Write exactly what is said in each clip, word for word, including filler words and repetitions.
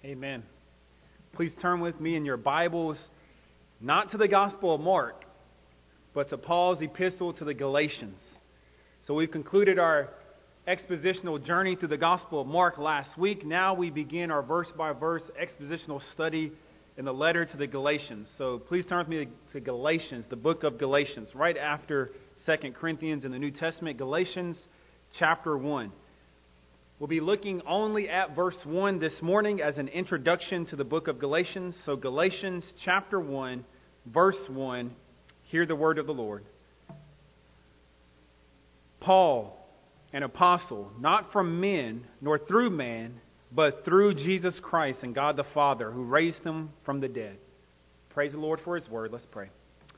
Amen. Please turn with me in your Bibles, not to the Gospel of Mark, but to Paul's epistle to the Galatians. So we've concluded our expositional journey through the Gospel of Mark last week. Now we begin our verse-by-verse expositional study in the letter to the Galatians. So please turn with me to Galatians, the book of Galatians, right after Second Corinthians in the New Testament, Galatians chapter one. We'll be looking only at verse one this morning as an introduction to the book of Galatians. So Galatians chapter one, verse one, hear the word of the Lord. Paul, an apostle, not from men, nor through man, but through Jesus Christ and God the Father, who raised him from the dead. Praise the Lord for his word. Let's pray.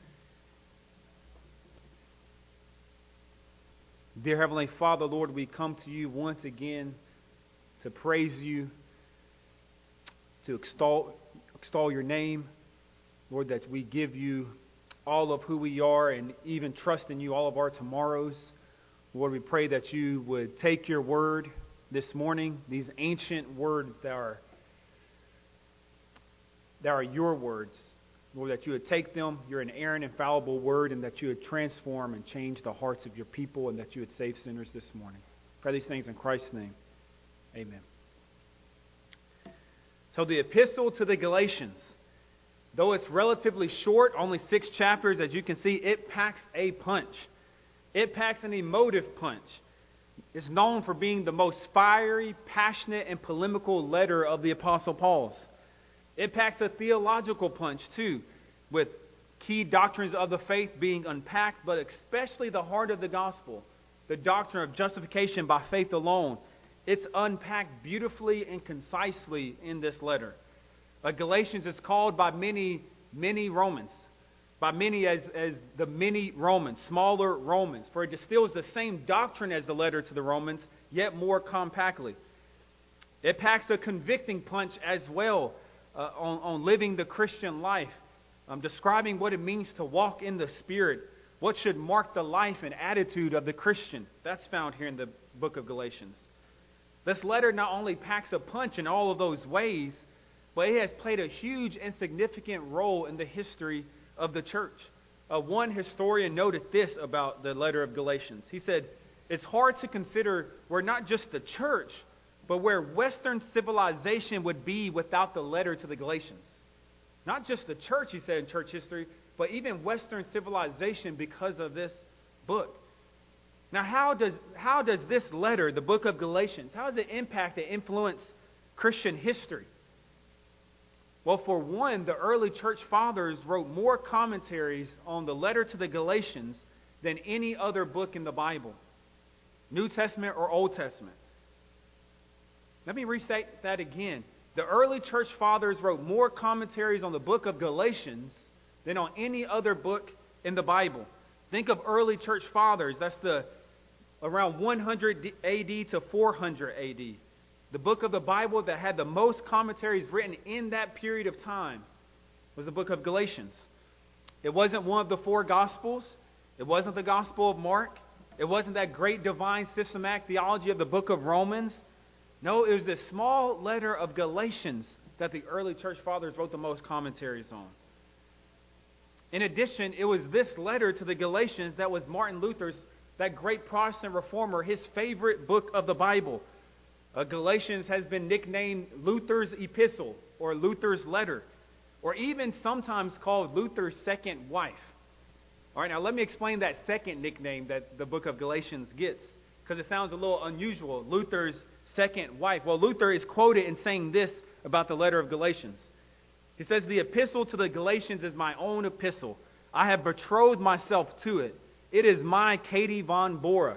Dear Heavenly Father, Lord, we come to you once again to praise you, to extol, extol your name. Lord, that we give you all of who we are and even trust in you all of our tomorrows. Lord, we pray that you would take your word this morning, these ancient words that are, that are your words. Lord, that you would take them, your inerrant, infallible word, and that you would transform and change the hearts of your people, and that you would save sinners this morning. Pray these things in Christ's name. Amen. So the epistle to the Galatians, though it's relatively short, only six chapters, as you can see, it packs a punch. It packs an emotive punch. It's known for being the most fiery, passionate, and polemical letter of the Apostle Paul's. It packs a theological punch, too, with key doctrines of the faith being unpacked, but especially the heart of the gospel, the doctrine of justification by faith alone. It's unpacked beautifully and concisely in this letter. Uh, Galatians is called by many, many Romans, by many as, as the many Romans, smaller Romans, for it distills the same doctrine as the letter to the Romans, yet more compactly. It packs a convicting punch as well, Uh, on, on living the Christian life, um, describing what it means to walk in the Spirit, what should mark the life and attitude of the Christian. That's found here in the book of Galatians. This letter not only packs a punch in all of those ways, but it has played a huge and significant role in the history of the church. Uh, one historian noted this about the letter of Galatians. He said, "It's hard to consider where not just the church, but where Western civilization would be without the letter to the Galatians." Not just the church, he said, in church history, but even Western civilization because of this book. Now, how does how does this letter, the book of Galatians, how does it impact and influence Christian history? Well, for one, the early church fathers wrote more commentaries on the letter to the Galatians than any other book in the Bible, New Testament or Old Testament. Let me restate that again. The early church fathers wrote more commentaries on the book of Galatians than on any other book in the Bible. Think of early church fathers. That's the around one hundred A D to four hundred A D. The book of the Bible that had the most commentaries written in that period of time was the book of Galatians. It wasn't one of the four Gospels. It wasn't the Gospel of Mark. It wasn't that great divine systematic theology of the book of Romans. No, it was this small letter of Galatians that the early church fathers wrote the most commentaries on. In addition, it was this letter to the Galatians that was Martin Luther's, that great Protestant reformer, his favorite book of the Bible. Uh, Galatians has been nicknamed Luther's epistle or Luther's letter, or even sometimes called Luther's second wife. All right, now let me explain that second nickname that the book of Galatians gets, because it sounds a little unusual. Luther's second wife. Well, Luther is quoted in saying this about the letter of Galatians. He says, "The epistle to the Galatians is my own epistle. I have betrothed myself to it. It is my Katie von Bora."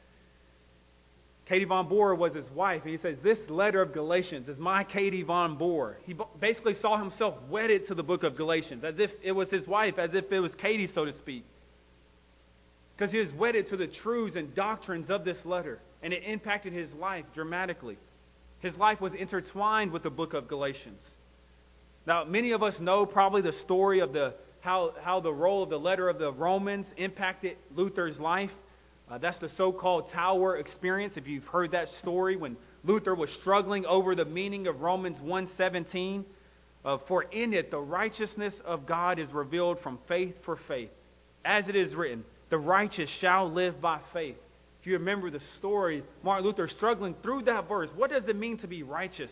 Katie von Bora was his wife. And he says, "This letter of Galatians is my Katie von Bora." He basically saw himself wedded to the book of Galatians, as if it was his wife, as if it was Katie, so to speak. Because he was wedded to the truths and doctrines of this letter. And it impacted his life dramatically. His life was intertwined with the book of Galatians. Now, many of us know probably the story of the how, how the role of the letter of the Romans impacted Luther's life. Uh, that's the so-called Tower experience. If you've heard that story, when Luther was struggling over the meaning of Romans one seventeen. Uh, For in it the righteousness of God is revealed from faith for faith. As it is written, the righteous shall live by faith. If you remember the story, Martin Luther struggling through that verse. What does it mean to be righteous?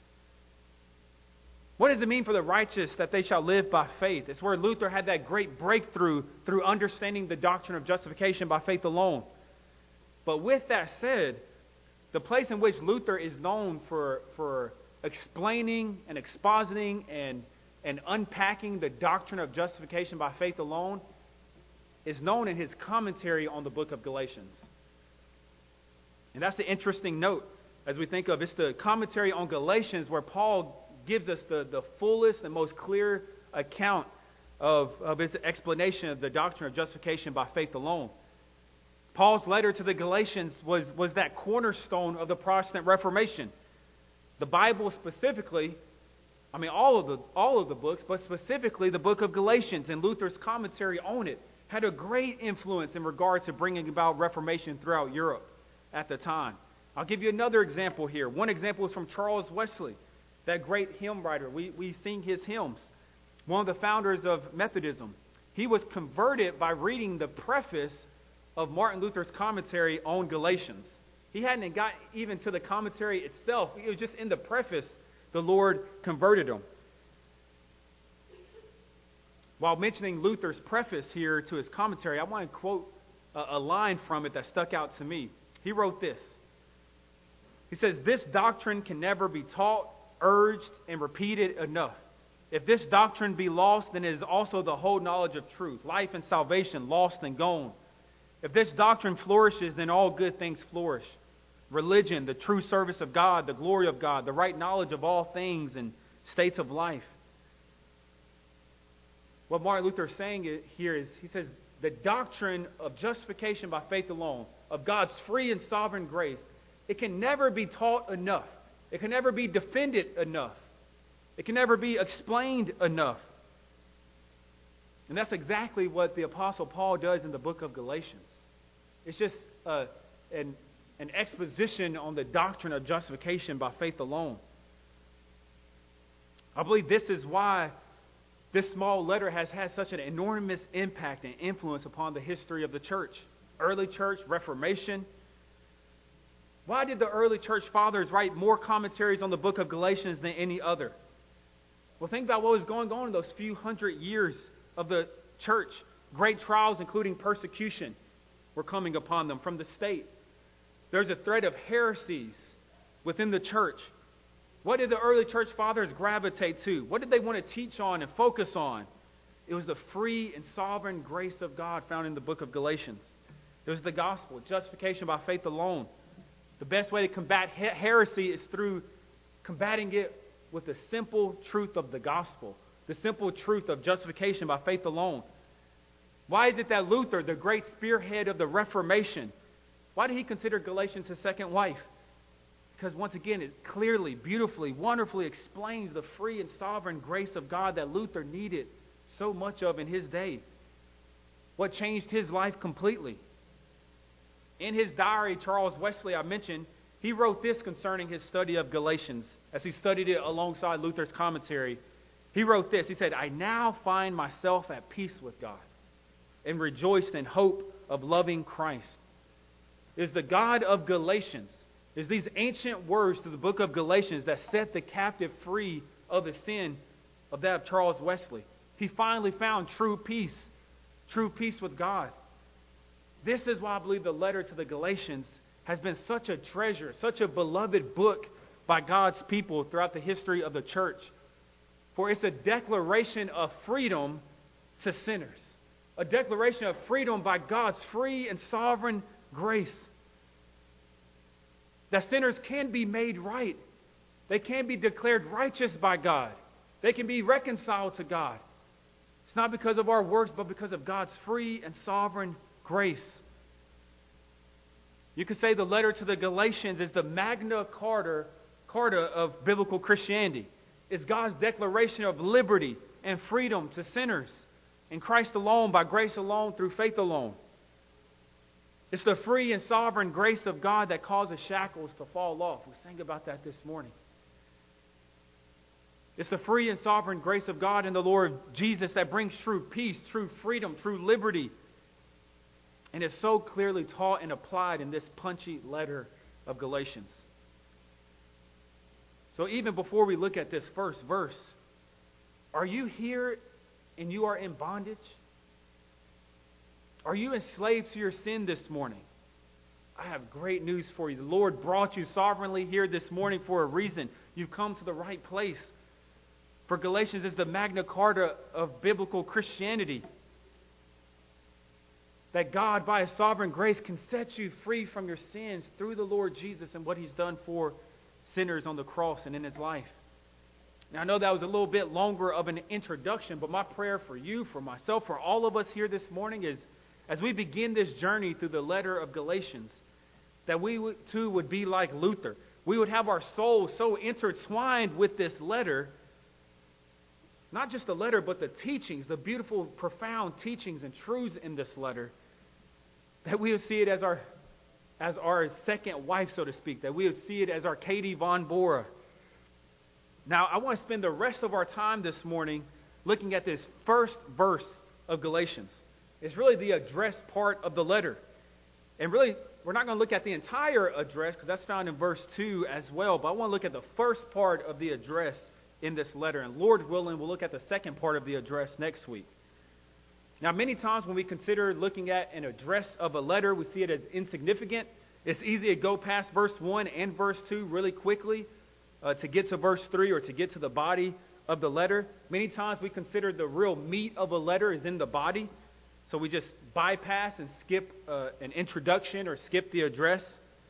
What does it mean for the righteous that they shall live by faith? It's where Luther had that great breakthrough through understanding the doctrine of justification by faith alone. But with that said, the place in which Luther is known for, for explaining and expositing and, and unpacking the doctrine of justification by faith alone is known in his commentary on the book of Galatians. And that's the interesting note as we think of it's the commentary on Galatians where Paul gives us the, the fullest and most clear account of, of his explanation of the doctrine of justification by faith alone. Paul's letter to the Galatians was, was that cornerstone of the Protestant Reformation. The Bible specifically, I mean all of the all of the books, but specifically the book of Galatians and Luther's commentary on it had a great influence in regards to bringing about Reformation throughout Europe at the time. I'll give you another example here. One example is from Charles Wesley, that great hymn writer. We, we sing his hymns. One of the founders of Methodism. He was converted by reading the preface of Martin Luther's commentary on Galatians. He hadn't got even to the commentary itself. It was just in the preface the Lord converted him. While mentioning Luther's preface here to his commentary, I want to quote a, a line from it that stuck out to me. He wrote this. He says, "This doctrine can never be taught, urged, and repeated enough. If this doctrine be lost, then it is also the whole knowledge of truth, life and salvation lost and gone. If this doctrine flourishes, then all good things flourish. Religion, the true service of God, the glory of God, the right knowledge of all things and states of life." What Martin Luther is saying here is, he says, the doctrine of justification by faith alone, of God's free and sovereign grace, it can never be taught enough. It can never be defended enough. It can never be explained enough. And that's exactly what the Apostle Paul does in the book of Galatians. It's just uh, an, an exposition on the doctrine of justification by faith alone. I believe this is why this small letter has had such an enormous impact and influence upon the history of the church. Early church, Reformation. Why did the early church fathers write more commentaries on the book of Galatians than any other? Well, think about what was going on in those few hundred years of the church. Great trials, including persecution, were coming upon them from the state. There's a threat of heresies within the church. What did the early church fathers gravitate to? What did they want to teach on and focus on? It was the free and sovereign grace of God found in the book of Galatians. It was the gospel, justification by faith alone. The best way to combat heresy is through combating it with the simple truth of the gospel, the simple truth of justification by faith alone. Why is it that Luther, the great spearhead of the Reformation, why did he consider Galatians his second wife? Because once again, it clearly, beautifully, wonderfully explains the free and sovereign grace of God that Luther needed so much of in his day. What changed his life completely. In his diary, Charles Wesley, I mentioned, he wrote this concerning his study of Galatians as he studied it alongside Luther's commentary. He wrote this. He said, "I now find myself at peace with God and rejoice in hope of loving Christ." It is the God of Galatians, it is these ancient words to the book of Galatians that set the captive free of the sin of that of Charles Wesley. He finally found true peace, true peace with God. This is why I believe the letter to the Galatians has been such a treasure, such a beloved book by God's people throughout the history of the church. For it's a declaration of freedom to sinners. A declaration of freedom by God's free and sovereign grace. That sinners can be made right. They can be declared righteous by God. They can be reconciled to God. It's not because of our works, but because of God's free and sovereign grace. You could say the letter to the Galatians is the Magna Carta, Carta of biblical Christianity. It's God's declaration of liberty and freedom to sinners in Christ alone, by grace alone, through faith alone. It's the free and sovereign grace of God that causes shackles to fall off. We sang about that this morning. It's the free and sovereign grace of God in the Lord Jesus that brings true peace, true freedom, true liberty. And it's so clearly taught and applied in this punchy letter of Galatians. So even before we look at this first verse, are you here and you are in bondage? Are you enslaved to your sin this morning? I have great news for you. The Lord brought you sovereignly here this morning for a reason. You've come to the right place. For Galatians is the Magna Carta of biblical Christianity. That God, by His sovereign grace, can set you free from your sins through the Lord Jesus and what He's done for sinners on the cross and in His life. Now, I know that was a little bit longer of an introduction, but my prayer for you, for myself, for all of us here this morning is, as we begin this journey through the letter of Galatians, that we too would be like Luther. We would have our souls so intertwined with this letter, not just the letter, but the teachings, the beautiful, profound teachings and truths in this letter, that we would see it as our as our second wife, so to speak, that we would see it as our Katie Von Bora. Now, I want to spend the rest of our time this morning looking at this first verse of Galatians. It's really the address part of the letter. And really, we're not going to look at the entire address because that's found in verse two as well, but I want to look at the first part of the address in this letter. And Lord willing, we'll look at the second part of the address next week. Now, many times when we consider looking at an address of a letter, we see it as insignificant. It's easy to go past verse one and verse two really quickly uh, to get to verse three or to get to the body of the letter. Many times we consider the real meat of a letter is in the body. So we just bypass and skip uh, an introduction or skip the address.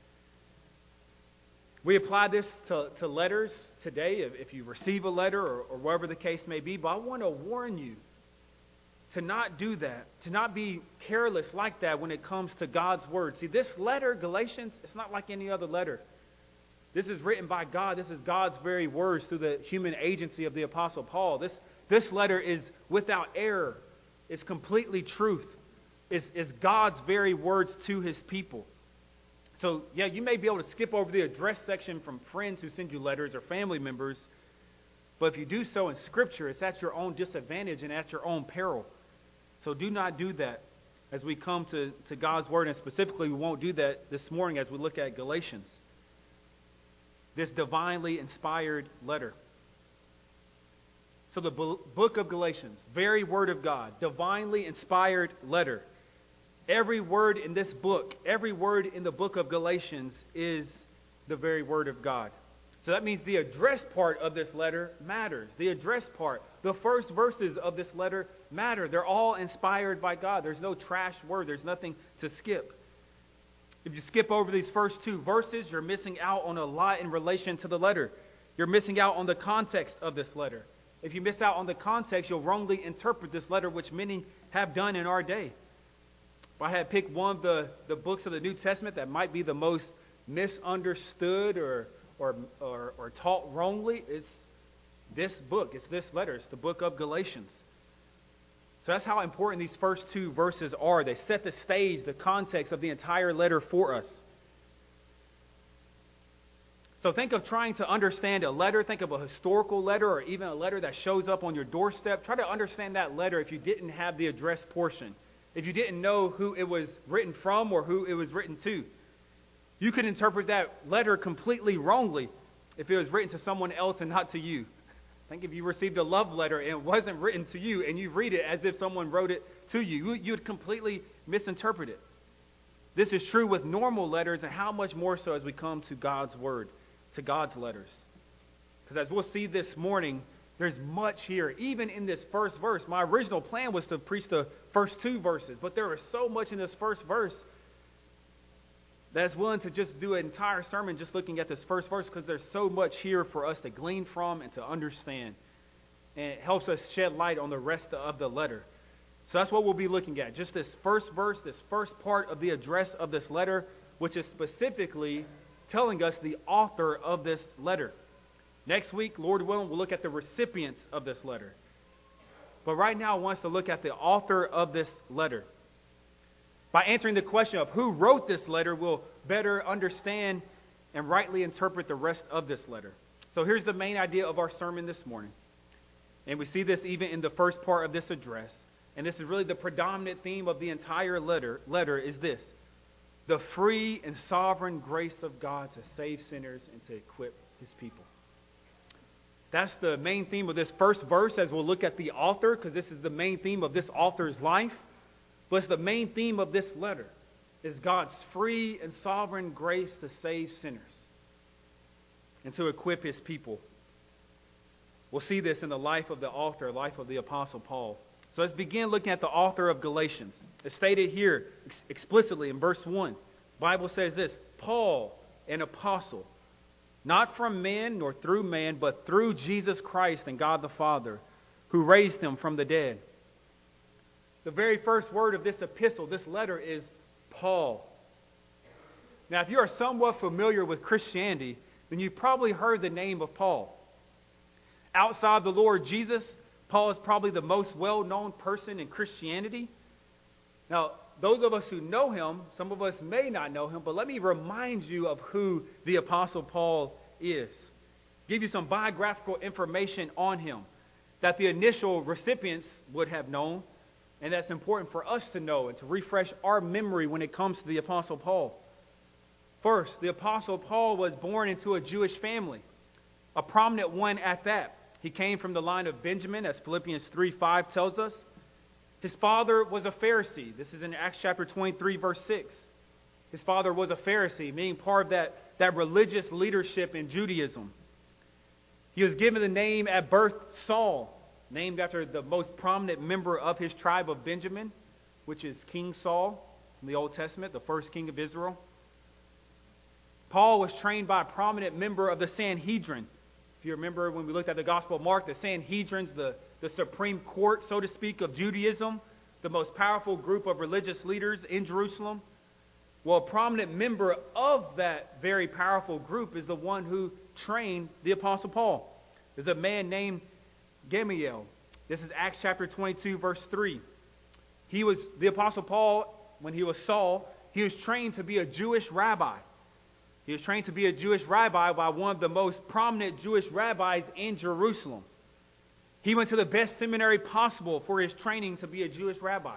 We apply this to, to letters today if, if you receive a letter or, or whatever the case may be. But I want to warn you to not do that, to not be careless like that when it comes to God's Word. See, this letter, Galatians, it's not like any other letter. This is written by God. This is God's very words through the human agency of the Apostle Paul. This, this letter is without error. It's completely truth. It's, it's God's very words to His people. So, yeah, you may be able to skip over the address section from friends who send you letters or family members. But if you do so in Scripture, it's at your own disadvantage and at your own peril. So do not do that as we come to, to God's Word. And specifically, we won't do that this morning as we look at Galatians. This divinely inspired letter. So the book of Galatians, very Word of God, divinely inspired letter. Every word in this book, every word in the book of Galatians is the very Word of God. So that means the address part of this letter matters. The address part, the first verses of this letter matter. They're all inspired by God. There's no trash word. There's nothing to skip. If you skip over these first two verses, you're missing out on a lot in relation to the letter. You're missing out on the context of this letter. If you miss out on the context, you'll wrongly interpret this letter, which many have done in our day. If I had picked one of the, the books of the New Testament that might be the most misunderstood or Or, or, or taught wrongly, is this book. It's this letter. It's the book of Galatians. So that's how important these first two verses are. They set the stage, the context of the entire letter for us. So think of trying to understand a letter. Think of a historical letter or even a letter that shows up on your doorstep. Try to understand that letter if you didn't have the address portion. If you didn't know who it was written from or who it was written to. You could interpret that letter completely wrongly if it was written to someone else and not to you. Think if you received a love letter and it wasn't written to you and you read it as if someone wrote it to you, you would completely misinterpret it. This is true with normal letters, and how much more so as we come to God's Word, to God's letters. Because as we'll see this morning, there's much here. Even in this first verse, my original plan was to preach the first two verses, but there is so much in this first verse that is willing to just do an entire sermon just looking at this first verse, because there's so much here for us to glean from and to understand. And it helps us shed light on the rest of the letter. So that's what we'll be looking at. Just this first verse, this first part of the address of this letter, which is specifically telling us the author of this letter. Next week, Lord willing, we'll look at the recipients of this letter. But right now, I want us to look at the author of this letter. By answering the question of who wrote this letter, we'll better understand and rightly interpret the rest of this letter. So here's the main idea of our sermon this morning. And we see this even in the first part of this address. And this is really the predominant theme of the entire letter, letter is this: the free and sovereign grace of God to save sinners and to equip his people. That's the main theme of this first verse as we'll look at the author, because this is the main theme of this author's life. But it's the main theme of this letter is God's free and sovereign grace to save sinners and to equip his people. We'll see this in the life of the author, life of the Apostle Paul. So let's begin looking at the author of Galatians. It's stated here ex- explicitly in verse one. The Bible says this: Paul, an apostle, not from men nor through man, but through Jesus Christ and God the Father, who raised him from the dead. The very first word of this epistle, this letter, is Paul. Now, if you are somewhat familiar with Christianity, then you've probably heard the name of Paul. Outside the Lord Jesus, Paul is probably the most well-known person in Christianity. Now, those of us who know him, some of us may not know him, but let me remind you of who the Apostle Paul is. Give you some biographical information on him that the initial recipients would have known, and that's important for us to know and to refresh our memory when it comes to the Apostle Paul. First, the Apostle Paul was born into a Jewish family, a prominent one at that. He came from the line of Benjamin, as Philippians three five tells us. His father was a Pharisee. This is in Acts chapter twenty-three, verse six. His father was a Pharisee, meaning part of that, that religious leadership in Judaism. He was given the name at birth Saul, named after the most prominent member of his tribe of Benjamin, which is King Saul in the Old Testament, the first king of Israel. Paul was trained by a prominent member of the Sanhedrin. If you remember when we looked at the Gospel of Mark, the Sanhedrin's the, the supreme court, so to speak, of Judaism, the most powerful group of religious leaders in Jerusalem. Well, a prominent member of that very powerful group is the one who trained the Apostle Paul. There's a man named Gamaliel. This is Acts chapter twenty-two, verse three. He was, the Apostle Paul, when he was Saul, he was trained to be a Jewish rabbi. He was trained to be a Jewish rabbi by one of the most prominent Jewish rabbis in Jerusalem. He went to the best seminary possible for his training to be a Jewish rabbi.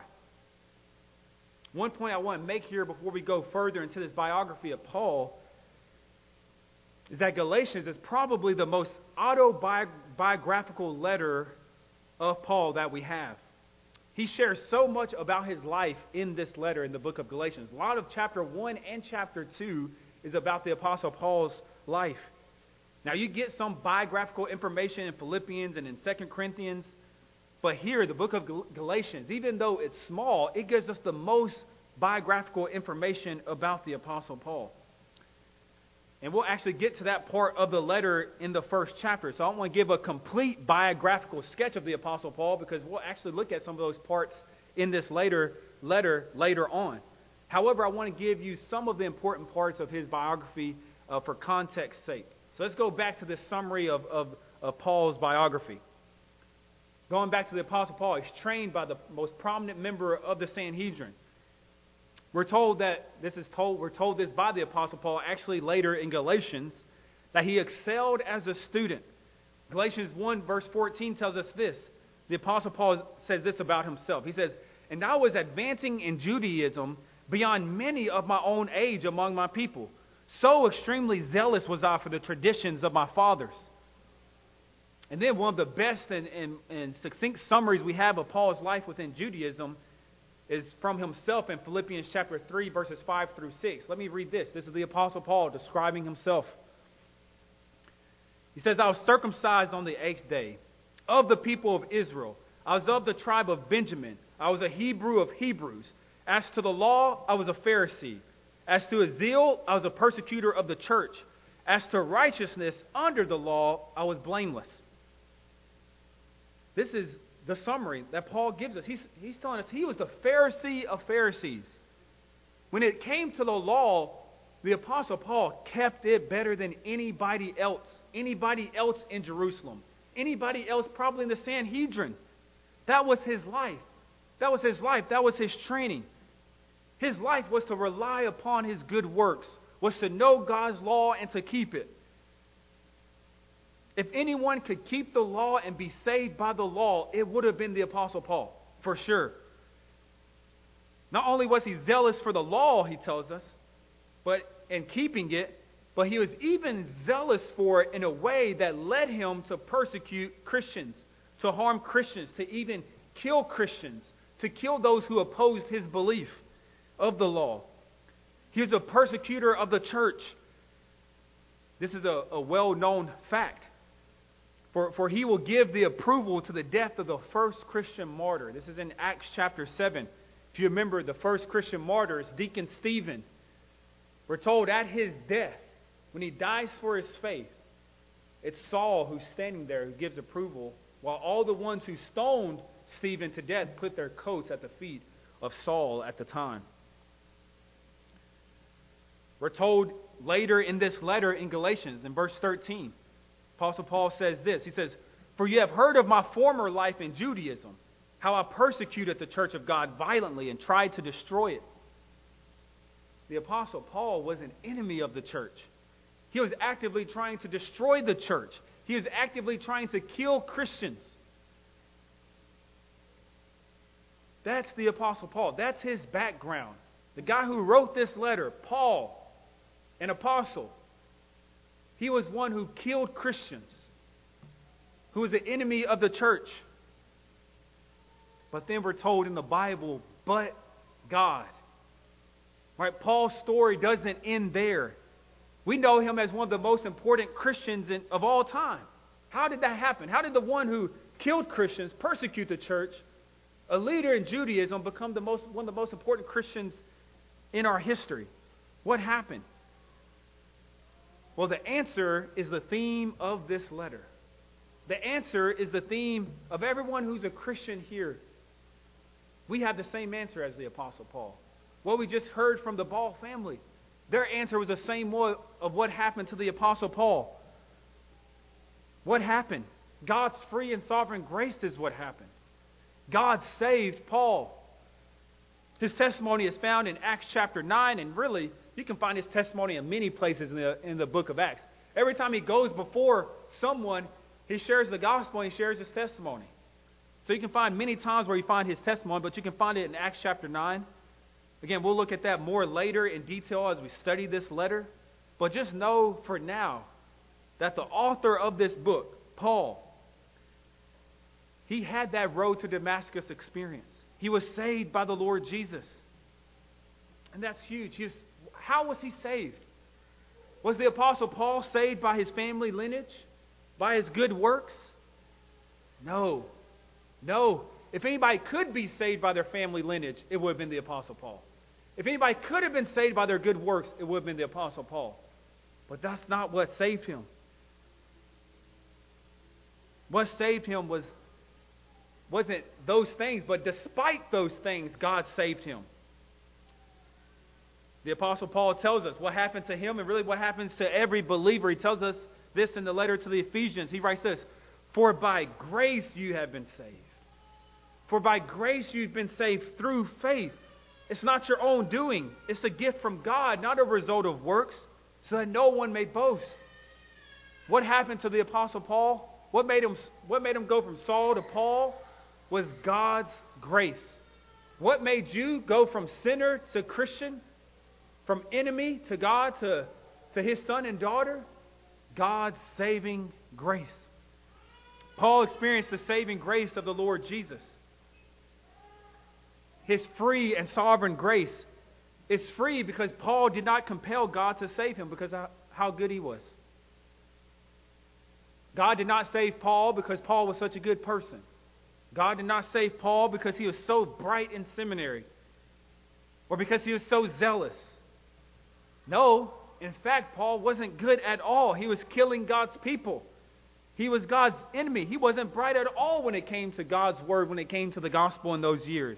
One point I want to make here before we go further into this biography of Paul is that Galatians is probably the most autobiographical letter of Paul that we have. He shares so much about his life in this letter in the book of Galatians. A lot of chapter one and chapter two is about the Apostle Paul's life. Now, you get some biographical information in Philippians and in Second Corinthians, but here, the book of Galatians, even though it's small, it gives us the most biographical information about the Apostle Paul. And we'll actually get to that part of the letter in the first chapter. So I don't want to give a complete biographical sketch of the Apostle Paul because we'll actually look at some of those parts in this later letter later on. However, I want to give you some of the important parts of his biography uh, for context's sake. So let's go back to this summary of, of, of Paul's biography. Going back to the Apostle Paul, he's trained by the most prominent member of the Sanhedrin. We're told that this is told. We're told this by the Apostle Paul actually later in Galatians, that he excelled as a student. Galatians one verse fourteen tells us this. The Apostle Paul says this about himself. He says, "And I was advancing in Judaism beyond many of my own age among my people. So extremely zealous was I for the traditions of my fathers." And then one of the best and, and, and succinct summaries we have of Paul's life within Judaism is from himself in Philippians chapter three, verses five through six. Let me read this. This is the Apostle Paul describing himself. He says, "I was circumcised on the eighth day of the people of Israel. I was of the tribe of Benjamin. I was a Hebrew of Hebrews. As to the law, I was a Pharisee. As to a zeal, I was a persecutor of the church. As to righteousness under the law, I was blameless." This is the summary that Paul gives us. He's, he's telling us he was the Pharisee of Pharisees. When it came to the law, the Apostle Paul kept it better than anybody else. Anybody else in Jerusalem. Anybody else probably in the Sanhedrin. That was his life. That was his life. That was his training. His life was to rely upon his good works, was to know God's law and to keep it. If anyone could keep the law and be saved by the law, it would have been the Apostle Paul, for sure. Not only was he zealous for the law, he tells us, but in keeping it, but he was even zealous for it in a way that led him to persecute Christians, to harm Christians, to even kill Christians, to kill those who opposed his belief of the law. He was a persecutor of the church. This is a, a well-known fact. For, for he will give the approval to the death of the first Christian martyr. This is in Acts chapter seven. If you remember, the first Christian martyr is Deacon Stephen. We're told at his death, when he dies for his faith, it's Saul who's standing there who gives approval, while all the ones who stoned Stephen to death put their coats at the feet of Saul at the time. We're told later in this letter in Galatians, in verse thirteen, Apostle Paul says this. He says, "For you have heard of my former life in Judaism, how I persecuted the church of God violently and tried to destroy it." The Apostle Paul was an enemy of the church. He was actively trying to destroy the church. He was actively trying to kill Christians. That's the Apostle Paul. That's his background. The guy who wrote this letter, Paul, an apostle, he was one who killed Christians, who was an enemy of the church. But then we're told in the Bible, but God. Right? Paul's story doesn't end there. We know him as one of the most important Christians in, of all time. How did that happen? How did the one who killed Christians, persecute the church, a leader in Judaism, become the most, one of the most important Christians in our history? What happened? Well, the answer is the theme of this letter. The answer is the theme of everyone who's a Christian here. We have the same answer as the Apostle Paul. What we just heard from the Ball family, their answer was the same one of what happened to the Apostle Paul. What happened? God's free and sovereign grace is what happened. God saved Paul. His testimony is found in Acts chapter nine, and really, you can find his testimony in many places in the, in the book of Acts. Every time he goes before someone, he shares the gospel and he shares his testimony. So you can find many times where you find his testimony, but you can find it in Acts chapter nine. Again, we'll look at that more later in detail as we study this letter. But just know for now that the author of this book, Paul, he had that road to Damascus experience. He was saved by the Lord Jesus. And that's huge. He was, how was he saved? Was the Apostle Paul saved by his family lineage? By his good works? No. No. If anybody could be saved by their family lineage, it would have been the Apostle Paul. If anybody could have been saved by their good works, it would have been the Apostle Paul. But that's not what saved him. What saved him was, wasn't those things, but despite those things, God saved him. The Apostle Paul tells us what happened to him and really what happens to every believer. He tells us this in the letter to the Ephesians. He writes this, "For by grace you have been saved." For by grace you've been saved through faith. It's not your own doing. It's a gift from God, not a result of works, so that no one may boast. What happened to the Apostle Paul? What made him, what made him go from Saul to Paul was God's grace. What made you go from sinner to Christian, from enemy to God, to, to his son and daughter? God's saving grace. Paul experienced the saving grace of the Lord Jesus. His free and sovereign grace is free because Paul did not compel God to save him because of how good he was. God did not save Paul because Paul was such a good person. God did not save Paul because he was so bright in seminary or because he was so zealous. No, in fact, Paul wasn't good at all. He was killing God's people. He was God's enemy. He wasn't bright at all when it came to God's word, when it came to the gospel in those years.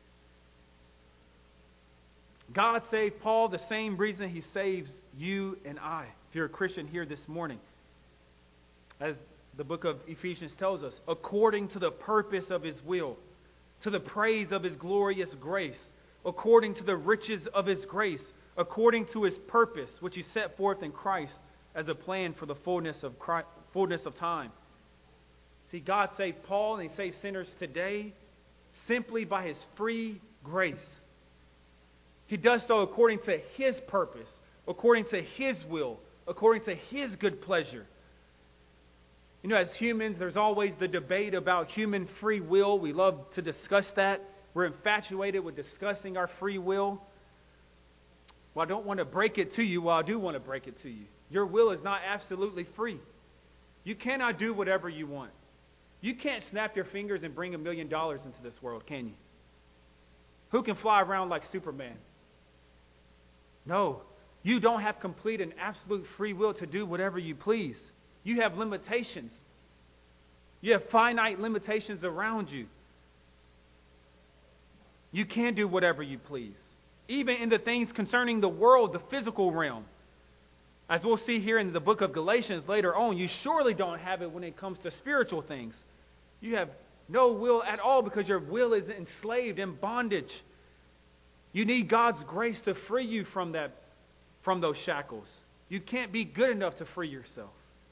God saved Paul the same reason he saves you and I, if you're a Christian here this morning. As the book of Ephesians tells us, according to the purpose of his will, to the praise of his glorious grace, according to the riches of His grace, according to His purpose, which He set forth in Christ as a plan for the fullness of Christ, fullness of time. See, God saved Paul and He saves sinners today simply by His free grace. He does so according to His purpose, according to His will, according to His good pleasure. You know, as humans, there's always the debate about human free will. We love to discuss that. We're infatuated with discussing our free will. Well, I don't want to break it to you. Well, I do want to break it to you. Your will is not absolutely free. You cannot do whatever you want. You can't snap your fingers and bring a million dollars into this world, can you? Who can fly around like Superman? No. You don't have complete and absolute free will to do whatever you please. You have limitations. You have finite limitations around you. You can do whatever you please. Even in the things concerning the world, the physical realm. As we'll see here in the book of Galatians later on, you surely don't have it when it comes to spiritual things. You have no will at all because your will is enslaved in bondage. You need God's grace to free you from that, from those shackles. You can't be good enough to free yourself.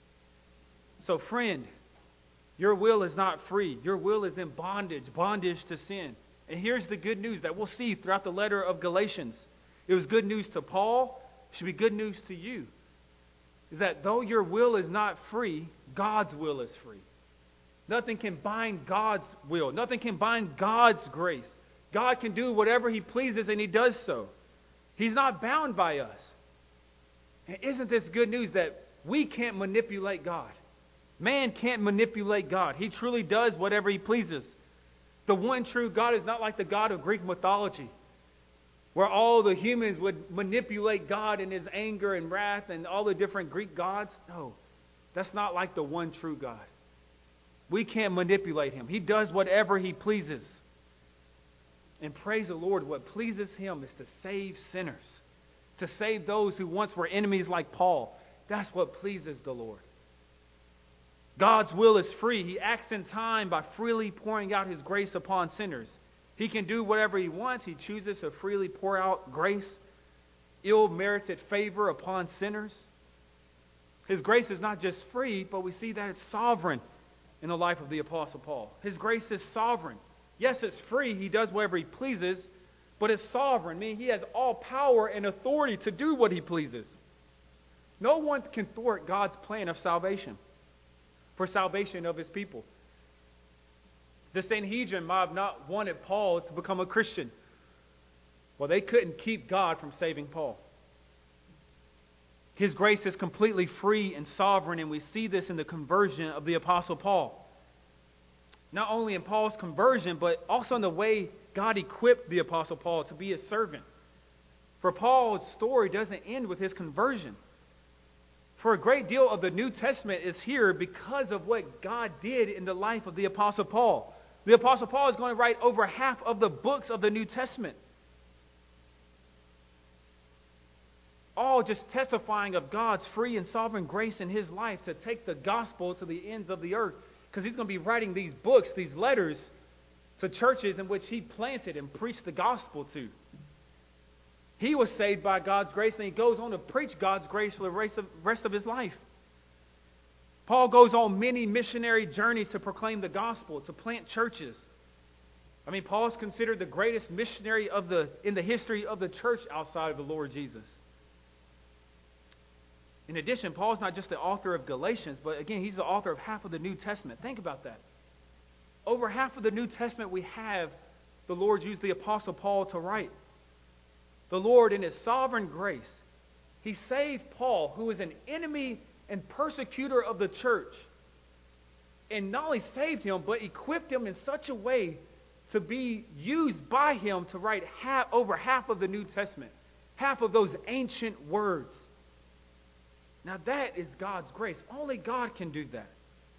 So, friend, your will is not free. Your will is in bondage, bondage to sin. And here's the good news that we'll see throughout the letter of Galatians. It was good news to Paul. It should be good news to you. Is that though your will is not free, God's will is free. Nothing can bind God's will. Nothing can bind God's grace. God can do whatever He pleases, and He does so. He's not bound by us. And isn't this good news that we can't manipulate God? Man can't manipulate God. He truly does whatever He pleases. The one true God is not like the God of Greek mythology, where all the humans would manipulate God in His anger and wrath and all the different Greek gods. No, that's not like the one true God. We can't manipulate Him. He does whatever He pleases. And praise the Lord, what pleases Him is to save sinners, to save those who once were enemies like Paul. That's what pleases the Lord. God's will is free. He acts in time by freely pouring out His grace upon sinners. He can do whatever He wants. He chooses to freely pour out grace, ill-merited favor upon sinners. His grace is not just free, but we see that it's sovereign in the life of the Apostle Paul. His grace is sovereign. Yes, it's free. He does whatever He pleases, but it's sovereign, meaning He has all power and authority to do what He pleases. No one can thwart God's plan of salvation, for salvation of His people. The Sanhedrin might have not wanted Paul to become a Christian. Well, they couldn't keep God from saving Paul. His grace is completely free and sovereign, and we see this in the conversion of the Apostle Paul. Not only in Paul's conversion, but also in the way God equipped the Apostle Paul to be His servant. For Paul's story doesn't end with his conversion. For a great deal of the New Testament is here because of what God did in the life of the Apostle Paul. The Apostle Paul is going to write over half of the books of the New Testament. All just testifying of God's free and sovereign grace in his life to take the gospel to the ends of the earth. Because he's going to be writing these books, these letters, to churches in which he planted and preached the gospel to. He was saved by God's grace, and he goes on to preach God's grace for the rest of his life. Paul goes on many missionary journeys to proclaim the gospel, to plant churches. I mean, Paul's considered the greatest missionary of the in the history of the church outside of the Lord Jesus. In addition, Paul's not just the author of Galatians, but again, he's the author of half of the New Testament. Think about that. Over half of the New Testament we have, the Lord used the Apostle Paul to write. The Lord, in His sovereign grace, He saved Paul, who was an enemy and persecutor of the church. And not only saved him, but equipped him in such a way to be used by Him to write half, over half of the New Testament. Half of those ancient words. Now that is God's grace. Only God can do that.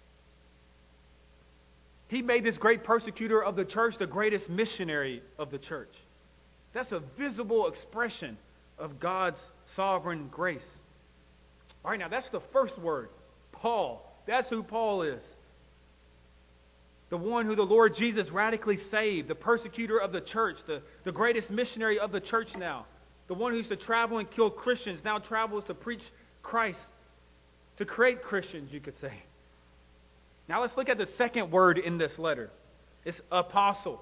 He made this great persecutor of the church the greatest missionary of the church. That's a visible expression of God's sovereign grace. All right, now that's the first word, Paul. That's who Paul is. the one who the Lord Jesus radically saved, the persecutor of the church, the, the greatest missionary of the church now, the one who used to travel and kill Christians, now travels to preach Christ, to create Christians, you could say. Now let's look at the second word in this letter. It's apostle.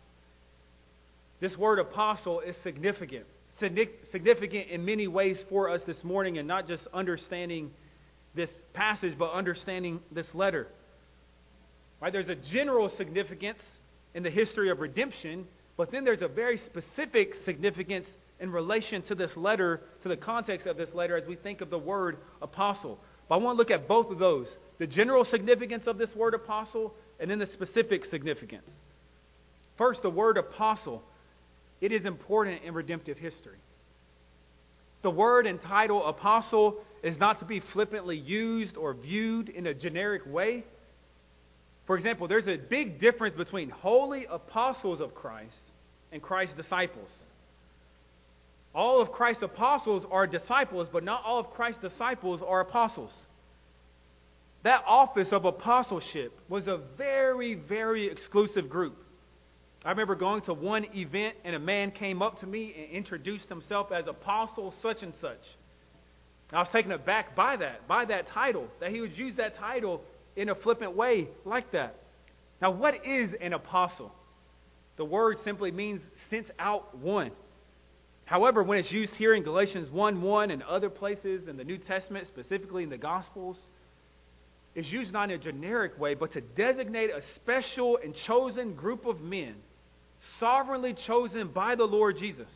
This word apostle is significant. Significant in many ways for us this morning, and not just understanding this passage, but understanding this letter. Right? There's a general significance in the history of redemption, but then there's a very specific significance in relation to this letter, to the context of this letter, as we think of the word apostle. But I want to look at both of those, the general significance of this word apostle, and then the specific significance. First, the word apostle. It is important in redemptive history. The word and title apostle is not to be flippantly used or viewed in a generic way. For example, there's a big difference between holy apostles of Christ and Christ's disciples. All of Christ's apostles are disciples, but not all of Christ's disciples are apostles. That office of apostleship was a very, very exclusive group. I remember going to one event and a man came up to me and introduced himself as apostle such and such. I was taken aback by that, by that title, that he would use that title in a flippant way like that. Now, what is an apostle? The word simply means sent out one. However, when it's used here in Galatians one one and other places in the New Testament, specifically in the Gospels, it's used not in a generic way, but to designate a special and chosen group of men, sovereignly chosen by the Lord Jesus.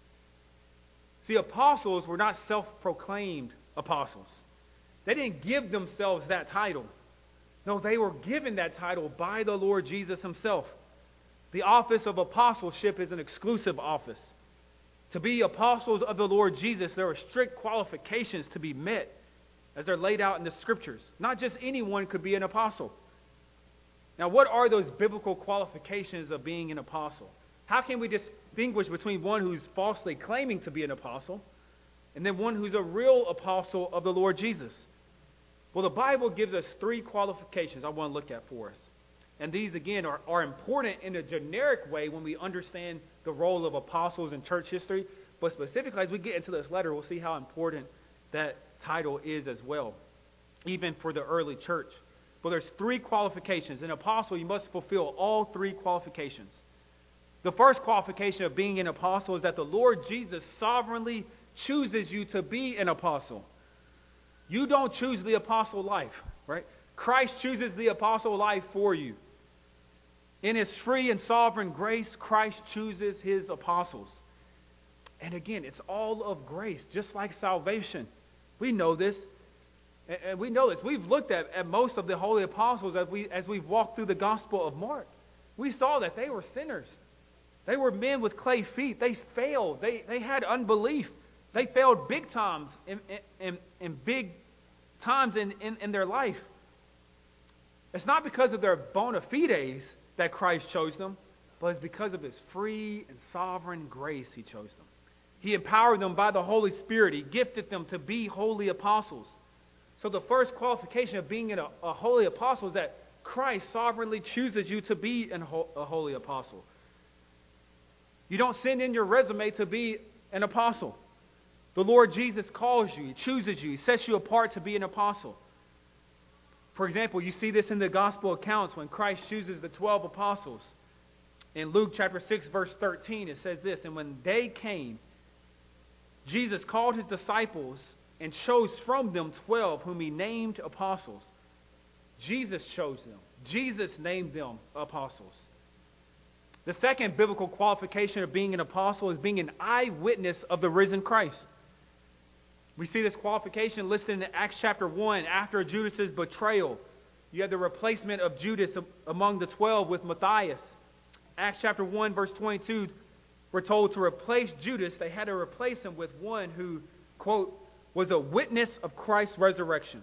See, apostles were not self-proclaimed apostles. They didn't give themselves that title. No, they were given that title by the Lord Jesus himself. The office of apostleship is an exclusive office. To be apostles of the Lord Jesus, there are strict qualifications to be met as they're laid out in the Scriptures. Not just anyone could be an apostle. Now, what are those biblical qualifications of being an apostle? How can we distinguish between one who's falsely claiming to be an apostle and then one who's a real apostle of the Lord Jesus? Well, the Bible gives us three qualifications I want to look at for us. And these, again, are, are important in a generic way when we understand the role of apostles in church history. But specifically, as we get into this letter, we'll see how important that title is as well, even for the early church. But there's three qualifications. An apostle, you must fulfill all three qualifications. The first qualification of being an apostle is that the Lord Jesus sovereignly chooses you to be an apostle. You don't choose the apostle life, right? Christ chooses the apostle life for you. In His free and sovereign grace, Christ chooses His apostles. And again, it's all of grace, just like salvation. We know this. And we know this. We've looked at, at most of the holy apostles as, we, as we've walked through the Gospel of Mark. We saw that they were sinners. They were men with clay feet. They failed. They, they had unbelief. They failed big times in, in, in big times in, in, in their life. It's not because of their bona fides that Christ chose them, but it's because of His free and sovereign grace He chose them. He empowered them by the Holy Spirit. He gifted them to be holy apostles. So the first qualification of being a, a holy apostle is that Christ sovereignly chooses you to be an, a holy apostle. You don't send in your resume to be an apostle. The Lord Jesus calls you. He chooses you. He sets you apart to be an apostle. For example, you see this in the gospel accounts when Christ chooses the twelve apostles. In Luke chapter six, verse thirteen, it says this, "And when they came, Jesus called His disciples and chose from them twelve whom He named apostles." Jesus chose them. Jesus named them apostles. The second biblical qualification of being an apostle is being an eyewitness of the risen Christ. We see this qualification listed in Acts chapter one after Judas' betrayal. You have the replacement of Judas among the twelve with Matthias. Acts chapter one, verse twenty-two, we're told to replace Judas, they had to replace him with one who, quote, was a witness of Christ's resurrection.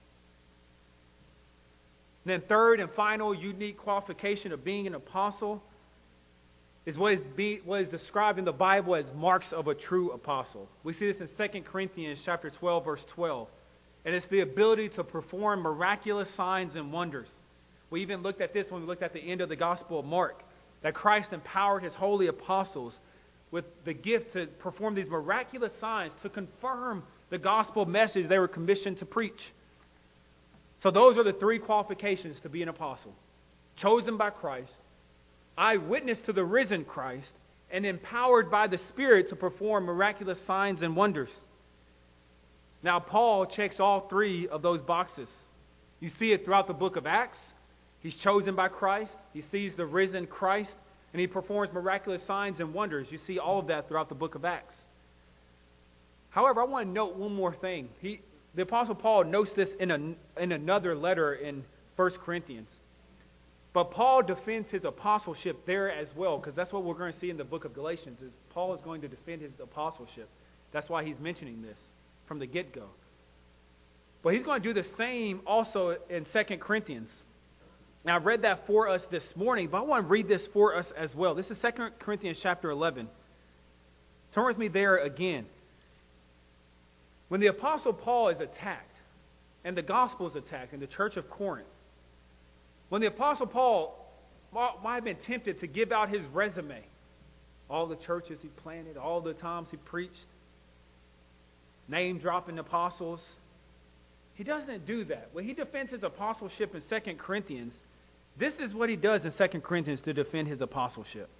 And then third and final unique qualification of being an apostle is what is, be, what is described in the Bible as marks of a true apostle. We see this in Second Corinthians chapter twelve, verse twelve. And it's the ability to perform miraculous signs and wonders. We even looked at this when we looked at the end of the Gospel of Mark, that Christ empowered his holy apostles with the gift to perform these miraculous signs to confirm the gospel message they were commissioned to preach. So those are the three qualifications to be an apostle. Chosen by Christ, eyewitness to the risen Christ, and empowered by the Spirit to perform miraculous signs and wonders. Now, Paul checks all three of those boxes. You see it throughout the book of Acts. He's chosen by Christ. He sees the risen Christ, and he performs miraculous signs and wonders. You see all of that throughout the book of Acts. However, I want to note one more thing. He, the Apostle Paul notes this in, a, in another letter in First Corinthians. But Paul defends his apostleship there as well, because that's what we're going to see in the book of Galatians, is Paul is going to defend his apostleship. That's why he's mentioning this from the get-go. But he's going to do the same also in Second Corinthians. Now, I read that for us this morning, but I want to read this for us as well. This is Second Corinthians chapter eleven. Turn with me there again. When the Apostle Paul is attacked, and the gospel is attacked in the church of Corinth, when the Apostle Paul might have been tempted to give out his resume, all the churches he planted, all the times he preached, name-dropping apostles, he doesn't do that. When he defends his apostleship in Second Corinthians, this is what he does in Second Corinthians to defend his apostleship.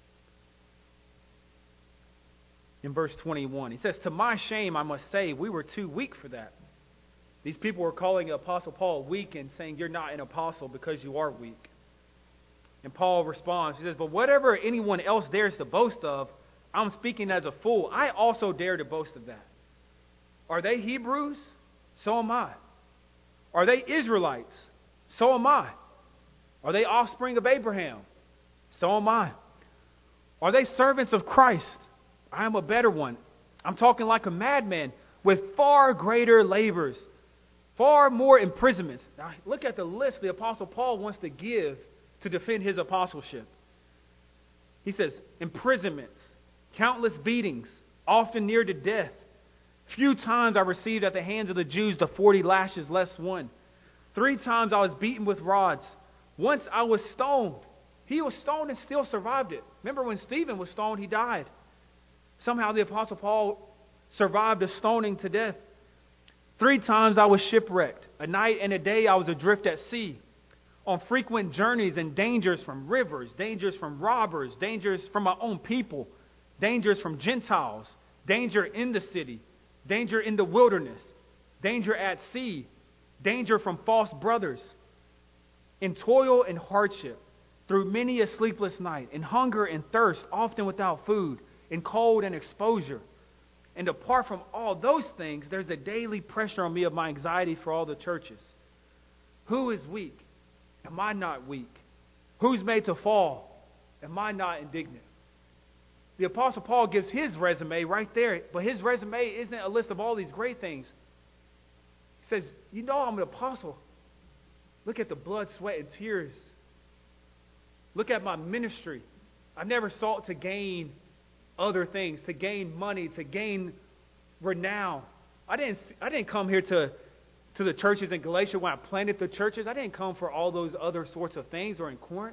In verse twenty-one, he says, "To my shame, I must say, we were too weak for that." These people were calling the Apostle Paul weak and saying, "You're not an apostle because you are weak." And Paul responds, he says, "But whatever anyone else dares to boast of, I'm speaking as a fool. I also dare to boast of that. Are they Hebrews? So am I. Are they Israelites? So am I. Are they offspring of Abraham? So am I. Are they servants of Christ? I am a better one. I'm talking like a madman with far greater labors, far more imprisonments." Now, look at the list the Apostle Paul wants to give to defend his apostleship. He says, imprisonments, countless beatings, often near to death. Few times I received at the hands of the Jews the forty lashes less one. Three times I was beaten with rods. Once I was stoned. He was stoned and still survived it. Remember when Stephen was stoned, he died. Somehow the Apostle Paul survived a stoning to death. Three times I was shipwrecked. A night and a day I was adrift at sea. On frequent journeys and dangers from rivers, dangers from robbers, dangers from my own people, dangers from Gentiles, danger in the city, danger in the wilderness, danger at sea, danger from false brothers. In toil and hardship, through many a sleepless night, in hunger and thirst, often without food, in cold and exposure. And apart from all those things, there's a daily pressure on me of my anxiety for all the churches. Who is weak? Am I not weak? Who's made to fall? Am I not indignant? The Apostle Paul gives his resume right there, but his resume isn't a list of all these great things. He says, you know I'm an apostle. Look at the blood, sweat, and tears. Look at my ministry. I never sought to gain other things, to gain money, to gain renown. I didn't I didn't come here to, to the churches in Galatia when I planted the churches. I didn't come for all those other sorts of things, or in Corinth.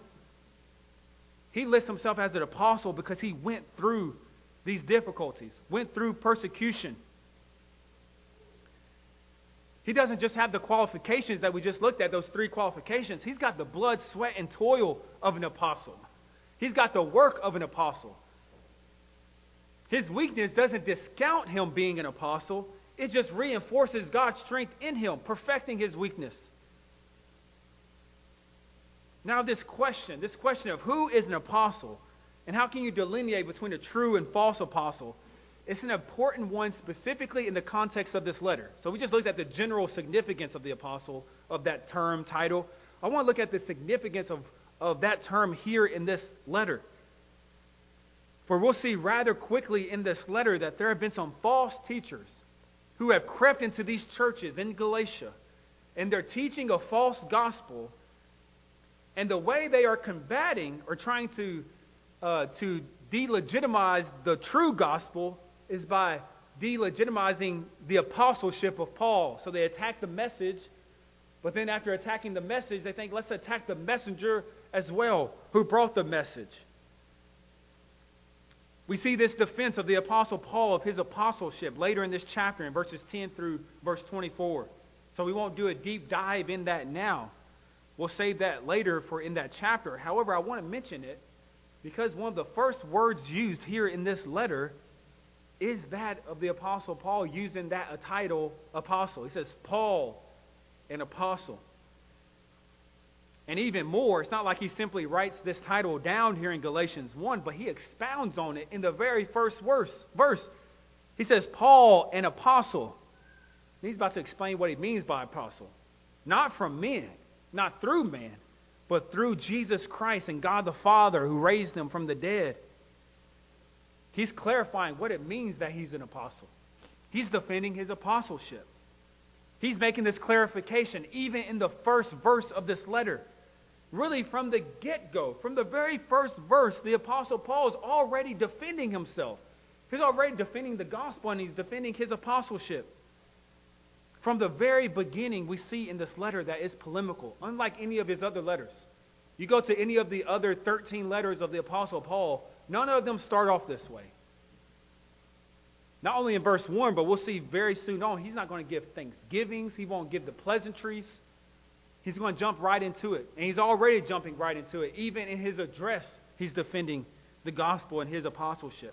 He lists himself as an apostle because he went through these difficulties, went through persecution. He doesn't just have the qualifications that we just looked at, those three qualifications. He's got the blood, sweat, and toil of an apostle. He's got the work of an apostle. His weakness doesn't discount him being an apostle. It just reinforces God's strength in him, perfecting his weakness. Now this question, this question of who is an apostle and how can you delineate between a true and false apostle, it's an important one specifically in the context of this letter. So we just looked at the general significance of the apostle, of that term, title. I want to look at the significance of, of that term here in this letter. For we'll see rather quickly in this letter that there have been some false teachers who have crept into these churches in Galatia, and they're teaching a false gospel. And the way they are combating or trying to uh, to delegitimize the true gospel is by delegitimizing the apostleship of Paul. So they attack the message, But then after attacking the message, they think, let's attack the messenger as well, who brought the message. We see this defense of the Apostle Paul of his apostleship later in this chapter in verses ten through verse twenty-four. So we won't do a deep dive in that now. We'll save that later for in that chapter. However, I want to mention it because one of the first words used here in this letter is that of the Apostle Paul using that a title apostle. He says, Paul, an apostle. And even more, it's not like he simply writes this title down here in Galatians one, but he expounds on it in the very first verse. verse. He says, Paul, an apostle. And he's about to explain what he means by apostle. Not from men, not through man, but through Jesus Christ and God the Father who raised him from the dead. He's clarifying what it means that he's an apostle. He's defending his apostleship. He's making this clarification even in the first verse of this letter. Really, from the get-go, from the very first verse, the Apostle Paul is already defending himself. He's already defending the gospel and he's defending his apostleship. From the very beginning, we see in this letter that it's polemical, unlike any of his other letters. You go to any of the other thirteen letters of the Apostle Paul, none of them start off this way. Not only in verse one, but we'll see very soon on, he's not going to give thanksgivings. He won't give the pleasantries. He's going to jump right into it. And he's already jumping right into it. Even in his address, he's defending the gospel and his apostleship.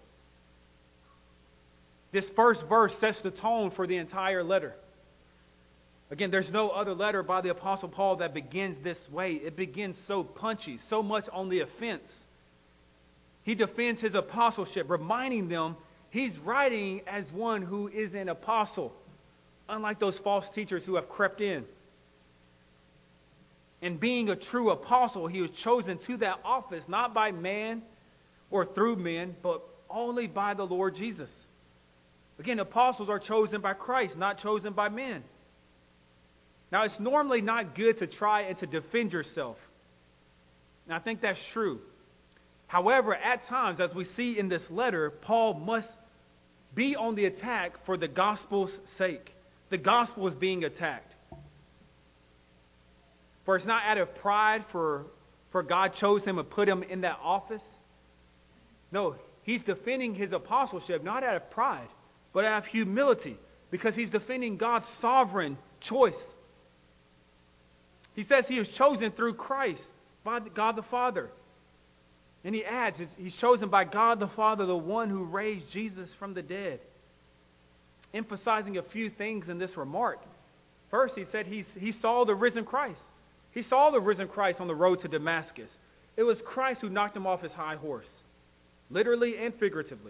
This first verse sets the tone for the entire letter. Again, there's no other letter by the Apostle Paul that begins this way. It begins so punchy, so much on the offense. He defends his apostleship, reminding them he's writing as one who is an apostle, unlike those false teachers who have crept in. And being a true apostle, he was chosen to that office not by man or through men, but only by the Lord Jesus. Again, apostles are chosen by Christ, not chosen by men. Now, it's normally not good to try and to defend yourself. And I think that's true. However, at times, as we see in this letter, Paul must be on the attack for the gospel's sake. The gospel is being attacked. For it's not out of pride for, for God chose him and put him in that office. No, he's defending his apostleship not out of pride, but out of humility, because he's defending God's sovereign choice. He says he was chosen through Christ by God the Father. And he adds, he's chosen by God the Father, the one who raised Jesus from the dead. Emphasizing a few things in this remark. First, he said he, he saw the risen Christ. He saw the risen Christ on the road to Damascus. It was Christ who knocked him off his high horse, literally and figuratively.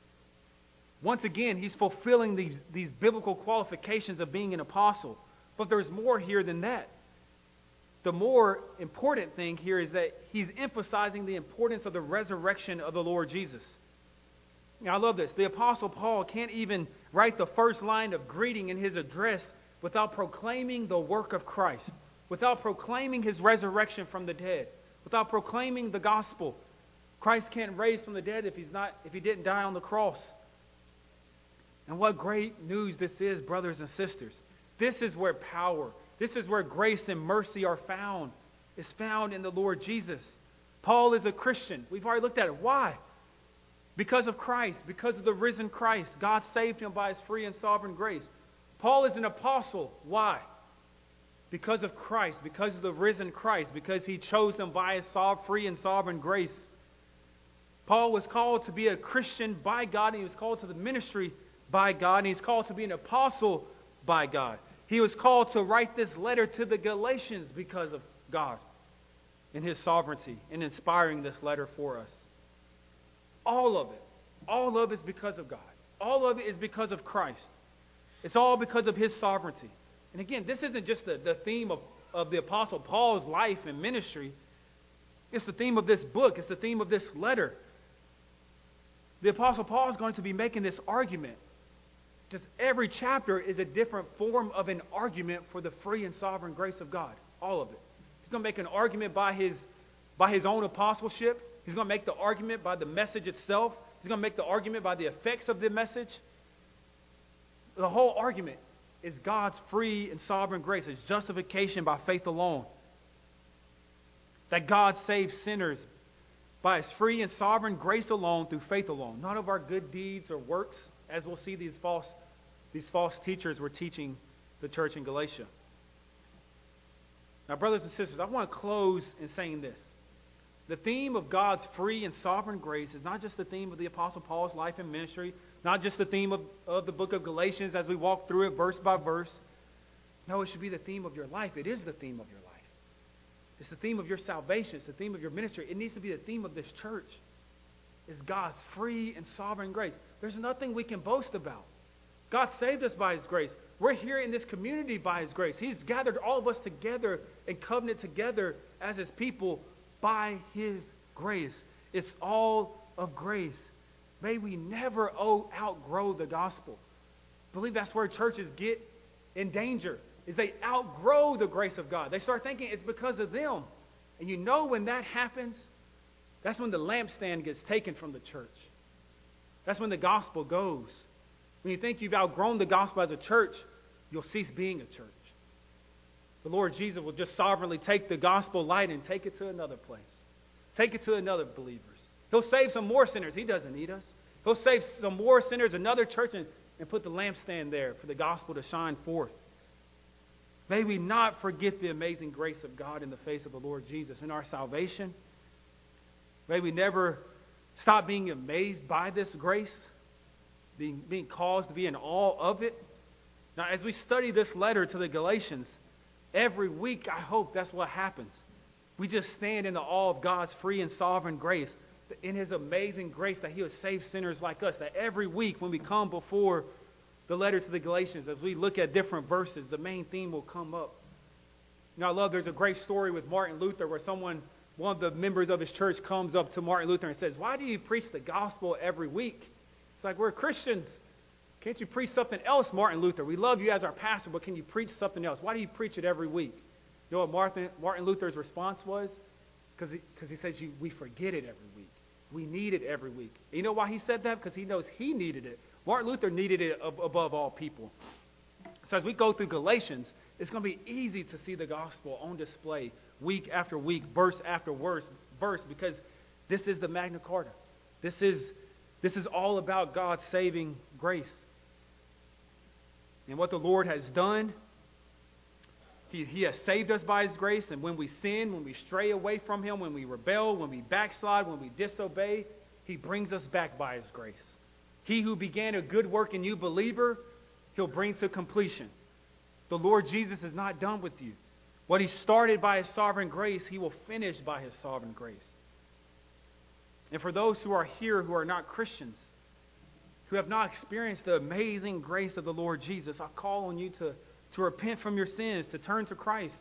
Once again, he's fulfilling these, these biblical qualifications of being an apostle. But there's more here than that. The more important thing here is that he's emphasizing the importance of the resurrection of the Lord Jesus. Now, I love this. The Apostle Paul can't even write the first line of greeting in his address without proclaiming the work of Christ, without proclaiming his resurrection from the dead, without proclaiming the gospel. Christ can't raise from the dead if he's not, if he didn't die on the cross. And what great news this is, brothers and sisters. This is where power, this is where grace and mercy are found. It's found in the Lord Jesus. Paul is a Christian. We've already looked at it. Why? Because of Christ, because of the risen Christ. God saved him by his free and sovereign grace. Paul is an apostle. Why? Because of Christ, because of the risen Christ, because he chose him by his free and sovereign grace. Paul was called to be a Christian by God, and he was called to the ministry by God, and he's called to be an apostle by God. He was called to write this letter to the Galatians because of God and his sovereignty in inspiring this letter for us. All of it, all of it is because of God. All of it is because of Christ. It's all because of his sovereignty. And again, this isn't just the, the theme of, of the Apostle Paul's life and ministry. It's the theme of this book. It's the theme of this letter. The Apostle Paul is going to be making this argument. Just every chapter is a different form of an argument for the free and sovereign grace of God. All of it. He's going to make an argument by his, by his own apostleship. He's going to make the argument by the message itself. He's going to make the argument by the effects of the message. The whole argument is God's free and sovereign grace. It's justification by faith alone. That God saves sinners by His free and sovereign grace alone through faith alone. None of our good deeds or works, as we'll see these false, these false teachers were teaching the church in Galatia. Now, brothers and sisters, I want to close in saying this. The theme of God's free and sovereign grace is not just the theme of the Apostle Paul's life and ministry, not just the theme of, of the book of Galatians as we walk through it verse by verse. No, it should be the theme of your life. It is the theme of your life. It's the theme of your salvation. It's the theme of your ministry. It needs to be the theme of this church. It's God's free and sovereign grace. There's nothing we can boast about. God saved us by His grace. We're here in this community by His grace. He's gathered all of us together and covenant together as His people by His grace. It's all of grace. May we never outgrow the gospel. I believe that's where churches get in danger, is they outgrow the grace of God. They start thinking it's because of them. And you know when that happens, that's when the lampstand gets taken from the church. That's when the gospel goes. When you think you've outgrown the gospel as a church, you'll cease being a church. The Lord Jesus will just sovereignly take the gospel light and take it to another place. Take it to another believers. He'll save some more sinners. He doesn't need us. He'll save some more sinners, another church, and, and put the lampstand there for the gospel to shine forth. May we not forget the amazing grace of God in the face of the Lord Jesus in our salvation. May we never stop being amazed by this grace, being, being caused to be in awe of it. Now, as we study this letter to the Galatians, every week I hope that's what happens. We just stand in the awe of God's free and sovereign grace, in His amazing grace that He would save sinners like us. That every week when we come before the letter to the Galatians, as we look at different verses, the main theme will come up. Now, I love, there's a great story with Martin Luther where someone, one of the members of his church comes up to Martin Luther and says, "Why do you preach the gospel every week?" It's like, we're Christians. Can't you preach something else, Martin Luther? We love you as our pastor, but can you preach something else? Why do you preach it every week? You know what Martin, Martin Luther's response was? Because he, because he says you, we forget it every week. We need it every week. And you know why he said that? Because he knows he needed it. Martin Luther needed it above all people. So as we go through Galatians, it's going to be easy to see the gospel on display week after week, verse after verse, verse, because this is the Magna Carta. This is, this is all about God's saving grace. And what the Lord has done, He, he has saved us by His grace. And when we sin, when we stray away from Him, when we rebel, when we backslide, when we disobey, He brings us back by His grace. He who began a good work in you, believer, He'll bring to completion. The Lord Jesus is not done with you. What He started by His sovereign grace, He will finish by His sovereign grace. And for those who are here who are not Christians, who have not experienced the amazing grace of the Lord Jesus, I call on you to, to repent from your sins, to turn to Christ.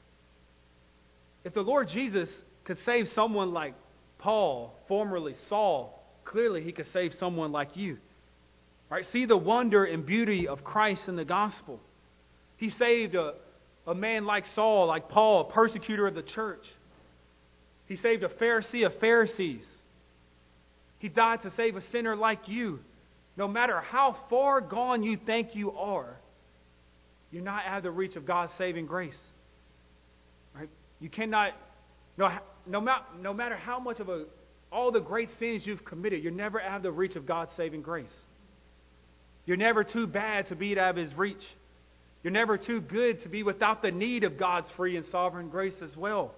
If the Lord Jesus could save someone like Paul, formerly Saul, clearly He could save someone like you. Right? See the wonder and beauty of Christ in the gospel. He saved a, a man like Saul, like Paul, a persecutor of the church. He saved a Pharisee of Pharisees. He died to save a sinner like you. No matter how far gone you think you are, you're not out of the reach of God's saving grace. Right? You cannot, no, no, no matter how much of a, all the great sins you've committed, you're never out of the reach of God's saving grace. You're never too bad to be out of His reach. You're never too good to be without the need of God's free and sovereign grace as well.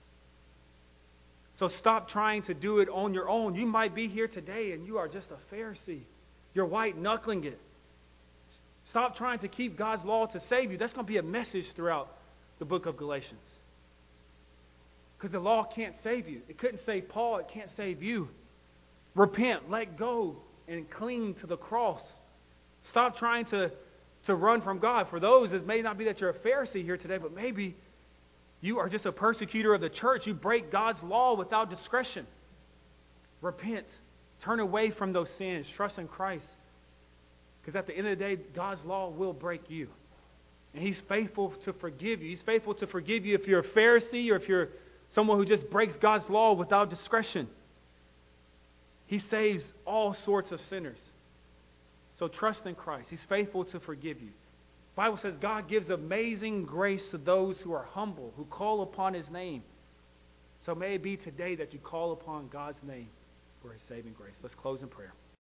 So stop trying to do it on your own. You might be here today and you are just a Pharisee. You're white-knuckling it. Stop trying to keep God's law to save you. That's going to be a message throughout the book of Galatians. Because the law can't save you. It couldn't save Paul. It can't save you. Repent, let go, and cling to the cross. Stop trying to, to run from God. For those, it may not be that you're a Pharisee here today, but maybe you are just a persecutor of the church. You break God's law without discretion. Repent. Turn away from those sins. Trust in Christ. Because at the end of the day, God's law will break you. And He's faithful to forgive you. He's faithful to forgive you if you're a Pharisee or if you're someone who just breaks God's law without discretion. He saves all sorts of sinners. So trust in Christ. He's faithful to forgive you. Bible says God gives amazing grace to those who are humble, who call upon His name. So may it be today that you call upon God's name for His saving grace. Let's close in prayer.